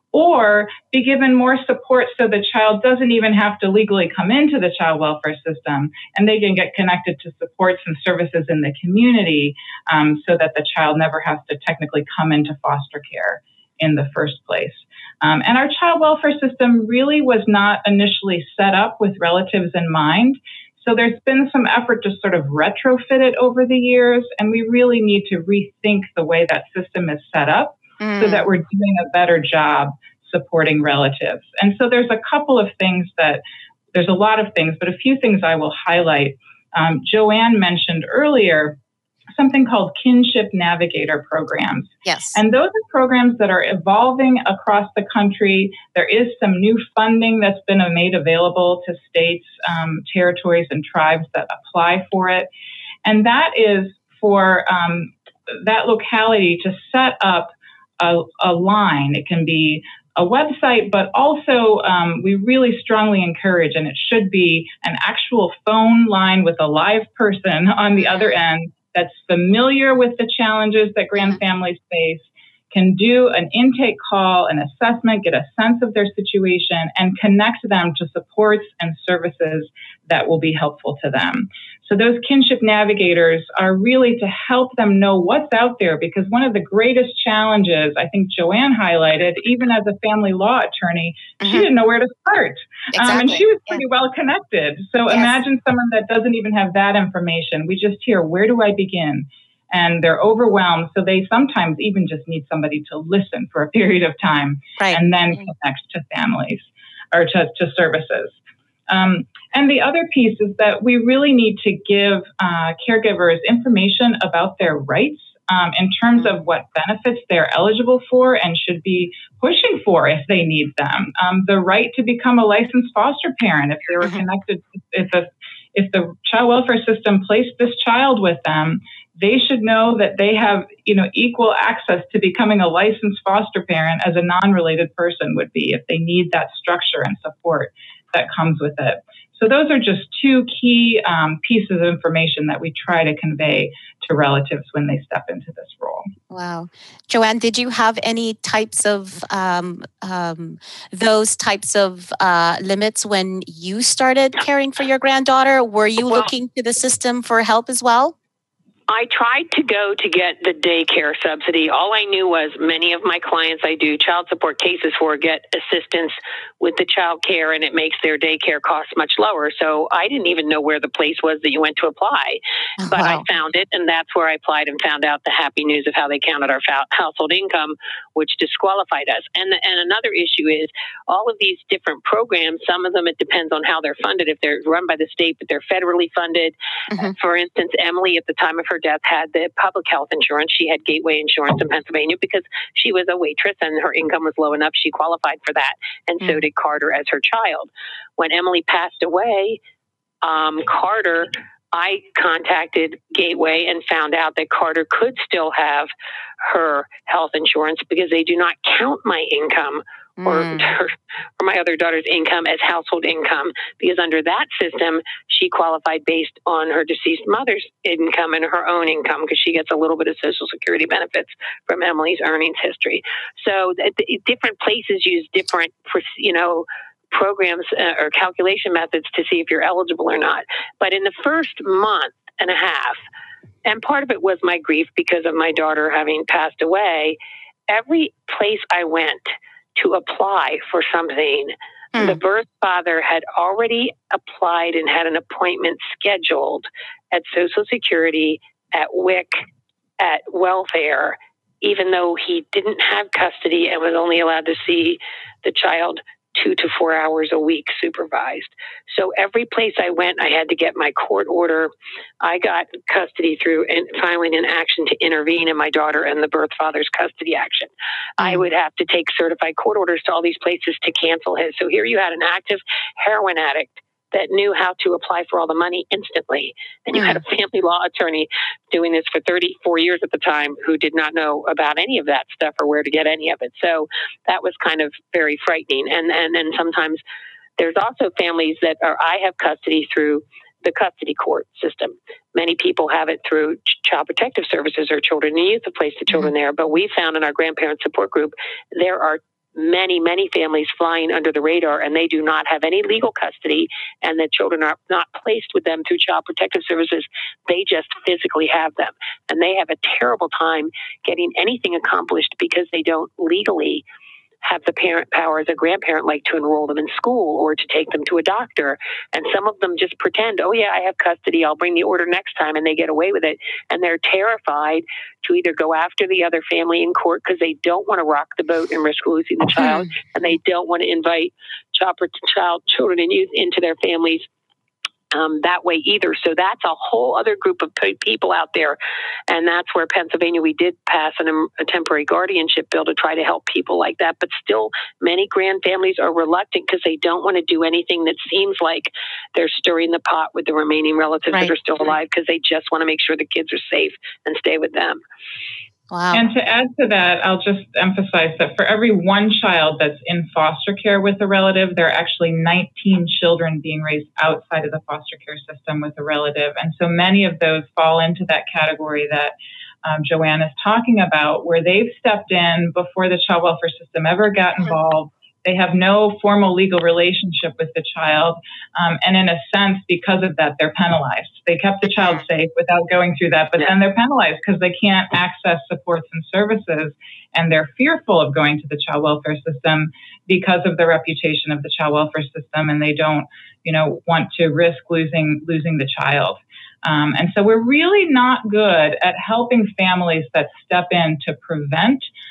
or be given more support so the child doesn't even have to legally come into the child welfare system and they can get connected to supports and services in the community um, so that the child never has to technically come into foster care in the first place. Um, and our child welfare system really was not initially set up with relatives in mind. So there's been some effort to sort of retrofit it over the years, and we really need to rethink the way that system is set up mm. so that we're doing a better job supporting relatives. And so there's a couple of things that, there's a lot of things, but a few things I will highlight. Um, Joanne mentioned earlier something called Kinship Navigator programs. Yes. And those are programs that are evolving across the country. There is some new funding that's been made available to states, um, territories, and tribes that apply for it. And that is for um, that locality to set up a, a line. It can be a website, but also um, we really strongly encourage, and it should be an actual phone line with a live person on the other end that's familiar with the challenges that grand families face, can do an intake call, an assessment, get a sense of their situation, and connect them to supports and services that will be helpful to them. So those kinship navigators are really to help them know what's out there, because one of the greatest challenges, I think Joanne highlighted, even as a family law attorney, mm-hmm. she didn't know where to start. Exactly. Um, and she was pretty yeah. well connected. So yes. imagine someone that doesn't even have that information. We just hear, where do I begin? And they're overwhelmed. So they sometimes even just need somebody to listen for a period of time right. and then connect to families or to, to services. Um, and the other piece is that we really need to give uh, caregivers information about their rights um, in terms of what benefits they're eligible for and should be pushing for if they need them. Um, the right to become a licensed foster parent if they were connected, if, a, if the child welfare system placed this child with them, they should know that they have, you know, equal access to becoming a licensed foster parent as a non-related person would be if they need that structure and support that comes with it. So those are just two key um, pieces of information that we try to convey to relatives when they step into this role. Wow. Joanne, did you have any types of um, um, those types of uh, limits when you started caring for your granddaughter? Were you well, looking to the system for help as well? I tried to go to get the daycare subsidy. All I knew was many of my clients I do child support cases for get assistance with the child care, and it makes their daycare costs much lower. So I didn't even know where the place was that you went to apply. Oh, but wow. I found it, and that's where I applied and found out the happy news of how they counted our fa- household income, which disqualified us. And, the, and another issue is all of these different programs, some of them it depends on how they're funded. If they're run by the state, but they're federally funded. Mm-hmm. For instance, Emily, at the time of her death, had the public health insurance. She had Gateway Insurance in Pennsylvania because she was a waitress and her income was low enough. She qualified for that. And mm. so did Carter as her child. When Emily passed away, um, Carter, I contacted Gateway and found out that Carter could still have her health insurance because they do not count my income or, mm. her, or my other daughter's income as household income, because under that system, she qualified based on her deceased mother's income and her own income, because she gets a little bit of Social Security benefits from Emily's earnings history. So th- different places use different, you know, programs uh, or calculation methods to see if you're eligible or not. But in the first month and a half, and part of it was my grief because of my daughter having passed away, every place I went to apply for something, hmm. the birth father had already applied and had an appointment scheduled at Social Security, at W I C, at welfare, even though he didn't have custody and was only allowed to see the child two to four hours a week supervised. So every place I went, I had to get my court order. I got custody through and filing an action to intervene in my daughter and the birth father's custody action. Mm. I would have to take certified court orders to all these places to cancel his. So here you had an active heroin addict that knew how to apply for all the money instantly. And you mm. had a family law attorney doing this for thirty-four years at the time who did not know about any of that stuff or where to get any of it. So that was kind of very frightening. And and then sometimes there's also families that are, I have custody through the custody court system. Many people have it through Child Protective Services or Children and Youth have placed the children mm. there. But we found in our grandparent support group, there are many, many families flying under the radar, and they do not have any legal custody, and the children are not placed with them through Child Protective Services. They just physically have them, and they have a terrible time getting anything accomplished because they don't legally have the parent power as a grandparent, like to enroll them in school or to take them to a doctor. And some of them just pretend, oh yeah, I have custody, I'll bring the order next time, and they get away with it. And they're terrified to either go after the other family in court because they don't want to rock the boat and risk losing the child, and they don't want to invite child, child, children and youth into their families Um, that way either. So that's a whole other group of p- people out there. And that's where Pennsylvania, we did pass an, um, a temporary guardianship bill to try to help people like that. But still, many grand families are reluctant because they don't want to do anything that seems like they're stirring the pot with the remaining relatives right. that are still alive, because they just want to make sure the kids are safe and stay with them. Wow. And to add to that, I'll just emphasize that for every one child that's in foster care with a relative, there are actually nineteen children being raised outside of the foster care system with a relative. And so many of those fall into that category that um, Joanne is talking about, where they've stepped in before the child welfare system ever got involved. They have no formal legal relationship with the child. Um, and in a sense, because of that, they're penalized. They kept the child safe without going through that, but then they're penalized because they can't access supports and services. And they're fearful of going to the child welfare system because of the reputation of the child welfare system. And they don't, you know, want to risk losing, losing the child. Um, and so we're really not good at helping families that step in to prevent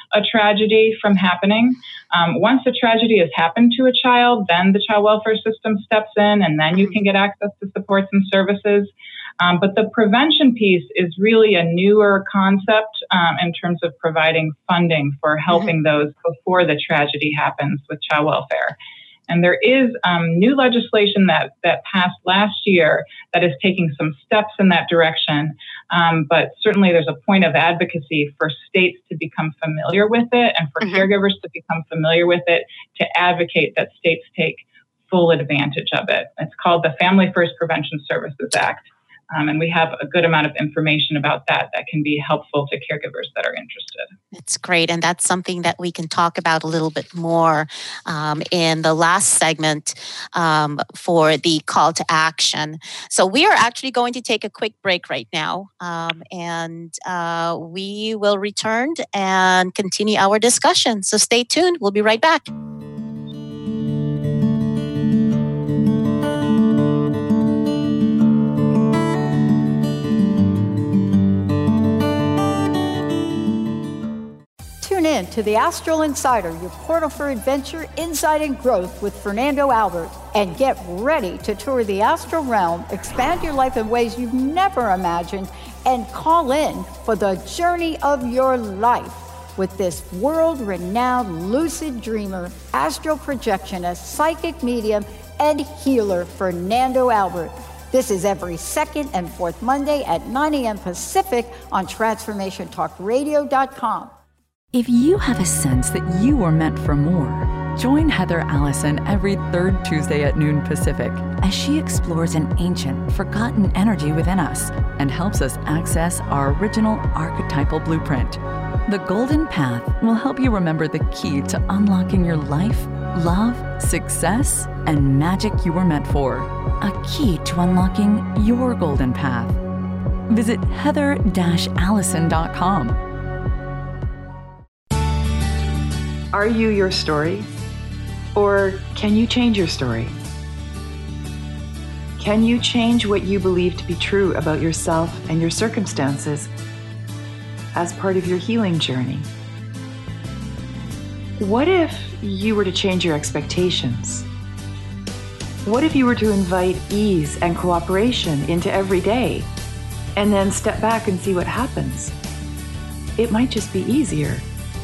a tragedy from happening. Um, once a tragedy has happened to a child, then the child welfare system steps in, and then you can get access to supports and services. Um, but the prevention piece is really a newer concept um, in terms of providing funding for helping mm-hmm. those before the tragedy happens with child welfare. And there is um, new legislation that, that passed last year that is taking some steps in that direction. Um, but certainly there's a point of advocacy for states to become familiar with it and for mm-hmm. caregivers to become familiar with it, to advocate that states take full advantage of it. It's called the Family First Prevention Services Act. Um, and we have a good amount of information about that that can be helpful to caregivers that are interested. It's great. And that's something that we can talk about a little bit more um, in the last segment um, for the call to action. So we are actually going to take a quick break right now. Um, and uh, we will return and continue our discussion. So stay tuned. We'll be right back. Tune in to the Astral Insider, your portal for adventure, insight, and growth with Fernando Albert. And get ready to tour the astral realm, expand your life in ways you've never imagined, and call in for the journey of your life with this world-renowned lucid dreamer, astral projectionist, psychic medium, and healer, Fernando Albert. This is every second and fourth Monday at nine a.m. Pacific on transformation talk radio dot com. If you have a sense that you are meant for more, join Heather Allison every third Tuesday at noon Pacific as she explores an ancient, forgotten energy within us and helps us access our original archetypal blueprint. The Golden Path will help you remember the key to unlocking your life, love, success, and magic you were meant for. A key to unlocking your golden path. Visit heather dash allison dot com. Are you your story? Or can you change your story? Can you change what you believe to be true about yourself and your circumstances as part of your healing journey? What if you were to change your expectations? What if you were to invite ease and cooperation into every day and then step back and see what happens? It might just be easier.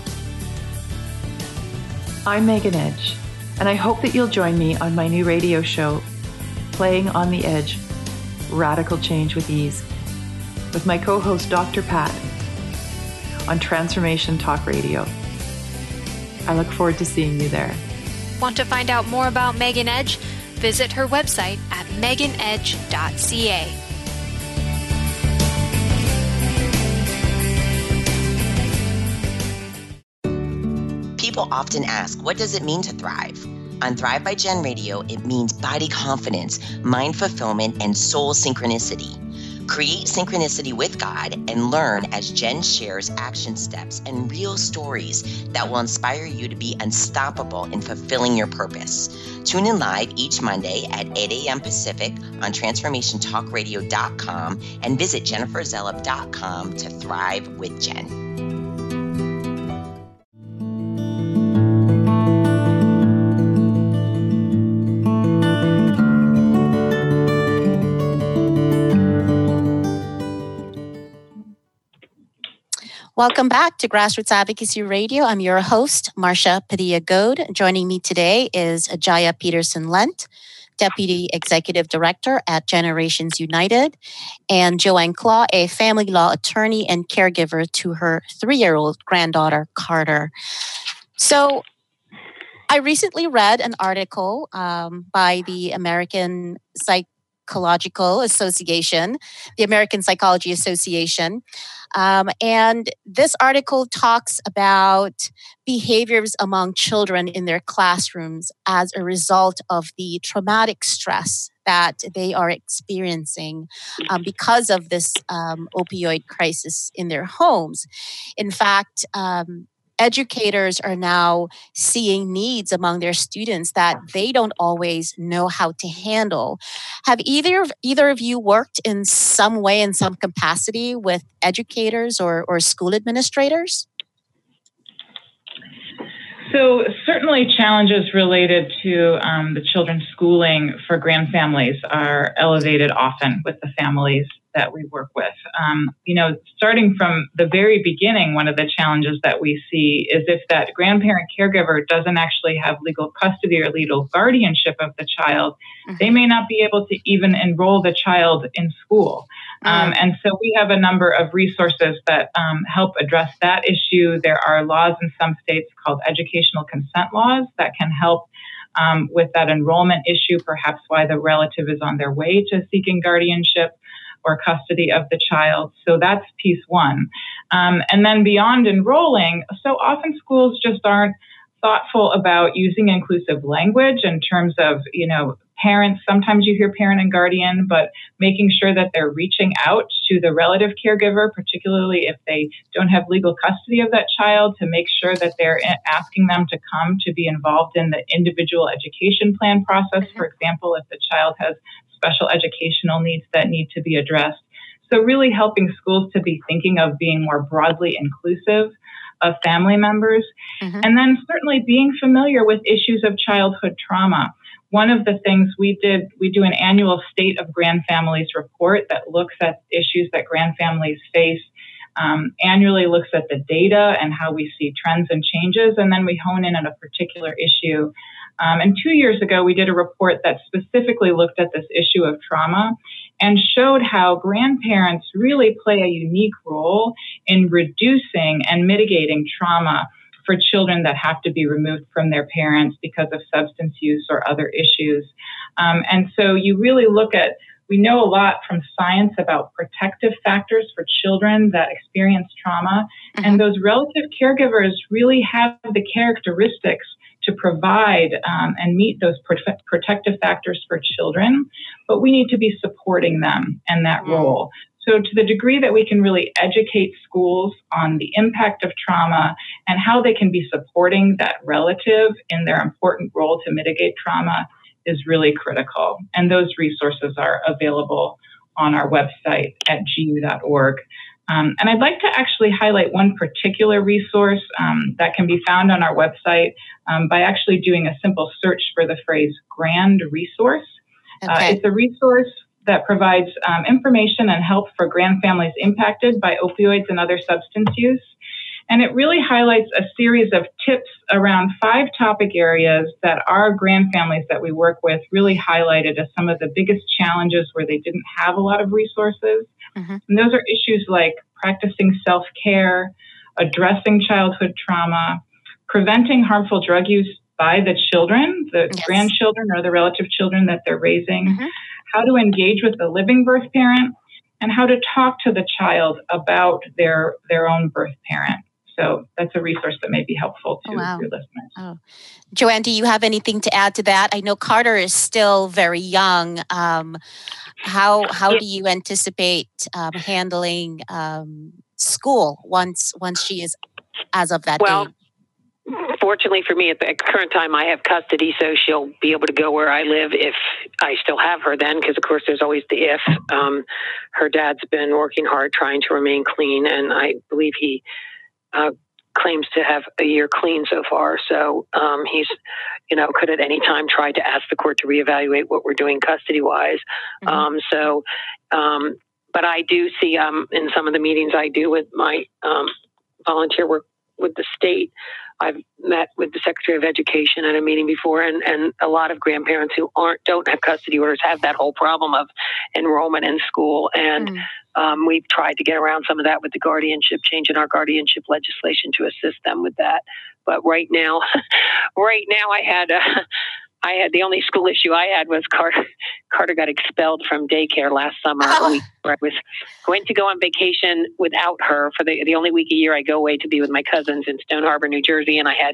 I'm Megan Edge, and I hope that you'll join me on my new radio show, Playing on the Edge, Radical Change with Ease, with my co-host Doctor Pat on Transformation Talk Radio. I look forward to seeing you there. Want to find out more about Megan Edge? Visit her website at megan edge dot c a. People often ask, what does it mean to thrive? On Thrive by Jen Radio, it means body confidence, mind fulfillment, and soul synchronicity. Create synchronicity with God and learn as Jen shares action steps and real stories that will inspire you to be unstoppable in fulfilling your purpose. Tune in live each Monday at eight a.m. Pacific on transformation talk radio dot com and visit jennifer zellup dot com to thrive with Jen. Welcome back to Grassroots Advocacy Radio. I'm your host, Marcia Padilla-Goad. Joining me today is Jaya Peterson-Lent, Deputy Executive Director at Generations United, and Joanne Claw, a family law attorney and caregiver to her three-year-old granddaughter, Carter. So I recently read an article um, by the American Psychological Association, the American Psychology Association, Um, and this article talks about behaviors among children in their classrooms as a result of the traumatic stress that they are experiencing um, because of this um, opioid crisis in their homes. In fact, um, educators are now seeing needs among their students that they don't always know how to handle. Have either of, either of you worked in some way, in some capacity with educators or, or school administrators? So certainly challenges related to um, the children's schooling for grand families are elevated often with the families that we work with. Um, you know, starting from the very beginning, one of the challenges that we see is if that grandparent caregiver doesn't actually have legal custody or legal guardianship of the child, mm-hmm. they may not be able to even enroll the child in school. Um, and so we have a number of resources that um, help address that issue. There are laws in some states called educational consent laws that can help um, with that enrollment issue, perhaps why the relative is on their way to seeking guardianship or custody of the child. So that's piece one. Um, and then beyond enrolling, so often schools just aren't thoughtful about using inclusive language in terms of, you know, parents. Sometimes you hear parent and guardian, but making sure that they're reaching out to the relative caregiver, particularly if they don't have legal custody of that child, to make sure that they're asking them to come to be involved in the individual education plan process. For example, if the child has special educational needs that need to be addressed. So really helping schools to be thinking of being more broadly inclusive of family members. Mm-hmm. And then certainly being familiar with issues of childhood trauma. One of the things we did, we do an annual State of Grand Families report that looks at issues that grand families face, um, annually looks at the data and how we see trends and changes, and then we hone in on a particular issue. Um, and two years ago, we did a report that specifically looked at this issue of trauma and showed how grandparents really play a unique role in reducing and mitigating trauma for children that have to be removed from their parents because of substance use or other issues. Um, and so you really look at, we know a lot from science about protective factors for children that experience trauma, mm-hmm. and those relative caregivers really have the characteristics to provide um, and meet those prote- protective factors for children, but we need to be supporting them in that mm-hmm. role. So to the degree that we can really educate schools on the impact of trauma and how they can be supporting that relative in their important role to mitigate trauma is really critical. And those resources are available on our website at G U dot org. Um, and I'd like to actually highlight one particular resource um, that can be found on our website um, by actually doing a simple search for the phrase Grand Resource. Okay. Uh, it's a resource that provides um, information and help for grand families impacted by opioids and other substance use. And it really highlights a series of tips around five topic areas that our grand families that we work with really highlighted as some of the biggest challenges where they didn't have a lot of resources. Mm-hmm. And those are issues like practicing self-care, addressing childhood trauma, preventing harmful drug use by the children, the yes. grandchildren or the relative children that they're raising, mm-hmm. how to engage with the living birth parent, and how to talk to the child about their, their own birth parent. So that's a resource that may be helpful to oh, wow. your listeners. Oh. Joanne, do you have anything to add to that? I know Carter is still very young. Um, how how do you anticipate um, handling um, school once once she is as of that well, age? Fortunately for me, at the current time, I have custody, so she'll be able to go where I live if I still have her then, because, of course, there's always the if. Um, her dad's been working hard trying to remain clean, and I believe he uh, claims to have a year clean so far. So um, he's, you know, could at any time try to ask the court to reevaluate what we're doing custody-wise. Mm-hmm. Um, so, um, but I do see um, in some of the meetings I do with my um, volunteer work with the state, I've met with the Secretary of Education at a meeting before, and, and a lot of grandparents who aren't don't have custody orders have that whole problem of enrollment in school. And mm. um, we've tried to get around some of that with the guardianship change in our guardianship legislation to assist them with that. But right now, right now, I had a. I had the only school issue I had was Carter. Carter got expelled from daycare last summer. Oh. I was going to go on vacation without her for the the only week a year I go away to be with my cousins in Stone Harbor, New Jersey, and I had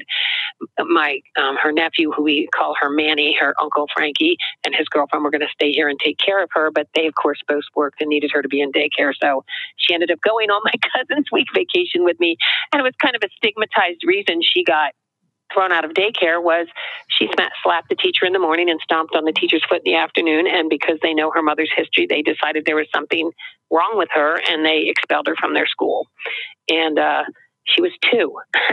my um, her nephew, who we call her Manny, her uncle Frankie, and his girlfriend were going to stay here and take care of her, but they of course both worked and needed her to be in daycare, so she ended up going on my cousin's week vacation with me, and it was kind of a stigmatized reason she got thrown out of daycare was she slapped the teacher in the morning and stomped on the teacher's foot in the afternoon. And because they know her mother's history, they decided there was something wrong with her and they expelled her from their school. And uh, she was two.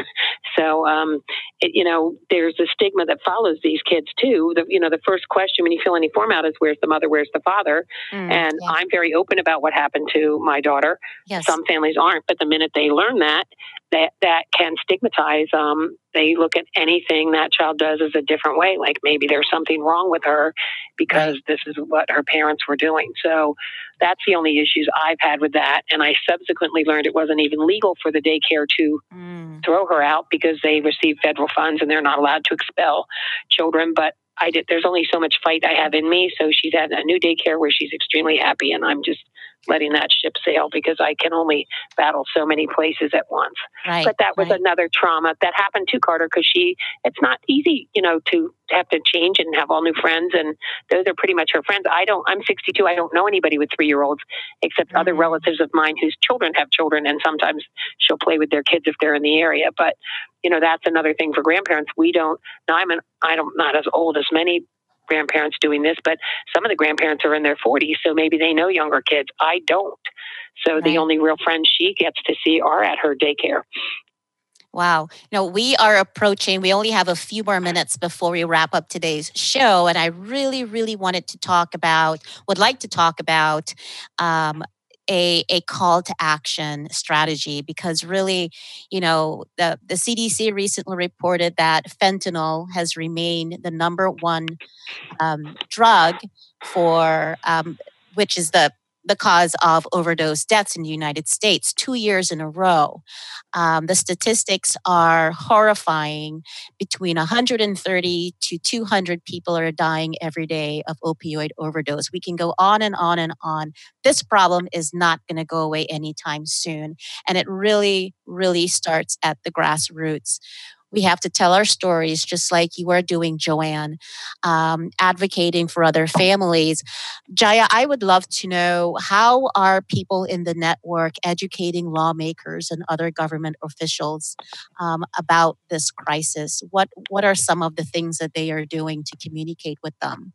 So, um, it, you know, there's a stigma that follows these kids too. The, you know, the first question when you fill any form out is, where's the mother, where's the father? Mm, and yeah. I'm very open about what happened to my daughter. Yes. Some families aren't, but the minute they learn that, that, that can stigmatize. Um, they look at anything that child does as a different way. Like maybe there's something wrong with her because right. this is what her parents were doing. So that's the only issues I've had with that. And I subsequently learned it wasn't even legal for the daycare to mm. throw her out because they receive federal funds and they're not allowed to expel children. But I did, there's only so much fight I have in me. So she's at a new daycare where she's extremely happy, and I'm just letting that ship sail because I can only battle so many places at once. Right, but that was right. another trauma that happened to Carter because she, it's not easy, you know, to have to change and have all new friends. And those are pretty much her friends. I don't, I'm sixty-two. I don't know anybody with three-year-olds except mm-hmm. other relatives of mine whose children have children. And sometimes she'll play with their kids if they're in the area. But, you know, that's another thing for grandparents. We don't, now I'm an, I don't, not as old as many grandparents doing this, but some of the grandparents are in their forties, so maybe they know younger kids. I don't. So right. the only real friends she gets to see are at her daycare. Wow. You know, we are approaching, we only have a few more minutes before we wrap up today's show. And I really, really wanted to talk about, would like to talk about um, a, a call to action strategy, because really, you know, the, the C D C recently reported that fentanyl has remained the number one um, drug for, um, which is the the cause of overdose deaths in the United States two years in a row. Um, the statistics are horrifying. Between one hundred thirty to two hundred people are dying every day of opioid overdose. We can go on and on and on. This problem is not going to go away anytime soon. And it really, really starts at the grassroots. We have to tell our stories just like you are doing, Joanne, um, advocating for other families. Jaya, I would love to know, how are people in the network educating lawmakers and other government officials um, about this crisis? What, what are some of the things that they are doing to communicate with them?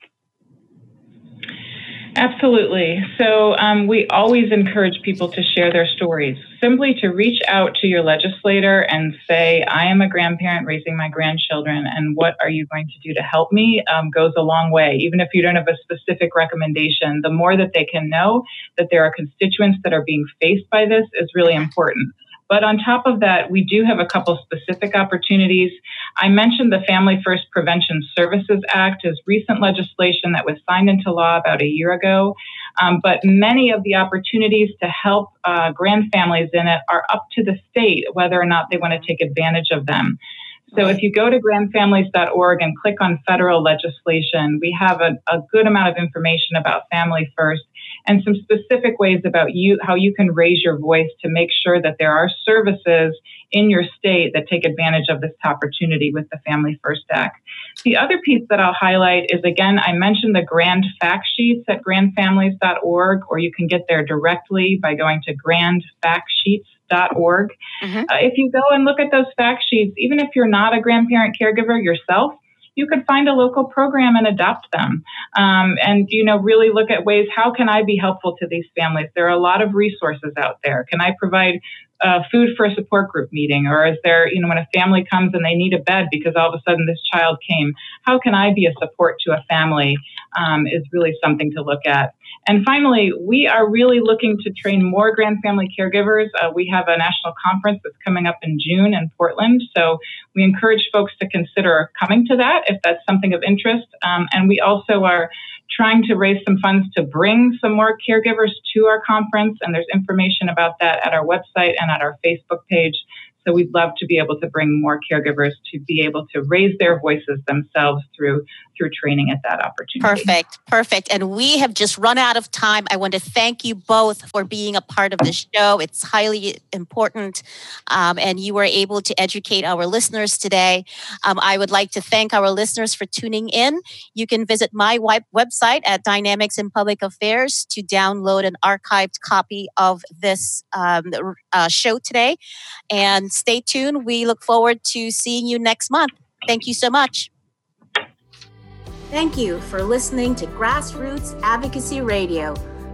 Absolutely. So um, we always encourage people to share their stories. Simply to reach out to your legislator and say, I am a grandparent raising my grandchildren, and what are you going to do to help me, um, goes a long way. Even if you don't have a specific recommendation, the more that they can know that there are constituents that are being faced by this is really important. But on top of that, we do have a couple specific opportunities. I mentioned the Family First Prevention Services Act as recent legislation that was signed into law about a year ago. Um, but many of the opportunities to help uh, grand families in it are up to the state, whether or not they want to take advantage of them. So if you go to grandfamilies dot org and click on federal legislation, we have a, a good amount of information about Family First and some specific ways about you, how you can raise your voice to make sure that there are services in your state that take advantage of this opportunity with the Family First Act. The other piece that I'll highlight is, again, I mentioned the grand fact sheets at grandfamilies dot org, or you can get there directly by going to grand fact sheets dot org. Mm-hmm. Uh, if you go and look at those fact sheets, even if you're not a grandparent caregiver yourself, you could find a local program and adopt them. Um, and, you know, really look at ways, how can I be helpful to these families? There are a lot of resources out there. Can I provide uh, food for a support group meeting? Or is there, you know, when a family comes and they need a bed because all of a sudden this child came, how can I be a support to a family, um, is really something to look at. And finally, we are really looking to train more grand family caregivers. Uh, we have a national conference that's coming up in June in Portland. So we encourage folks to consider coming to that if that's something of interest. Um, and we also are trying to raise some funds to bring some more caregivers to our conference. And there's information about that at our website and at our Facebook page. So we'd love to be able to bring more caregivers to be able to raise their voices themselves through through training at that opportunity. Perfect, perfect. And we have just run out of time. I want to thank you both for being a part of the show. It's highly important, um, and you were able to educate our listeners today. Um, I would like to thank our listeners for tuning in. You can visit my web- website at Dynamics in Public Affairs to download an archived copy of this um, uh, show today. And stay tuned. We look forward to seeing you next month. Thank you so much. Thank you for listening to Grassroots Advocacy Radio,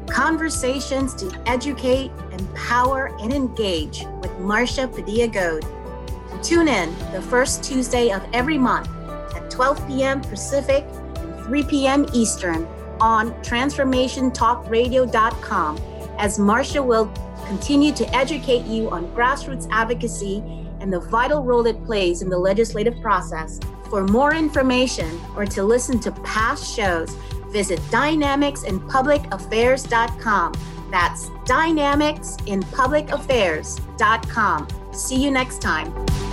Conversations to educate, empower, and engage with Marsha Padilla-Goad. Tune in the first Tuesday of every month at twelve p.m. Pacific and three p.m. Eastern on transformation talk radio dot com as Marsha will continue to educate you on grassroots advocacy and the vital role it plays in the legislative process. For more information or to listen to past shows, visit dynamics in public affairs dot com. That's dynamics in public affairs dot com. See you next time.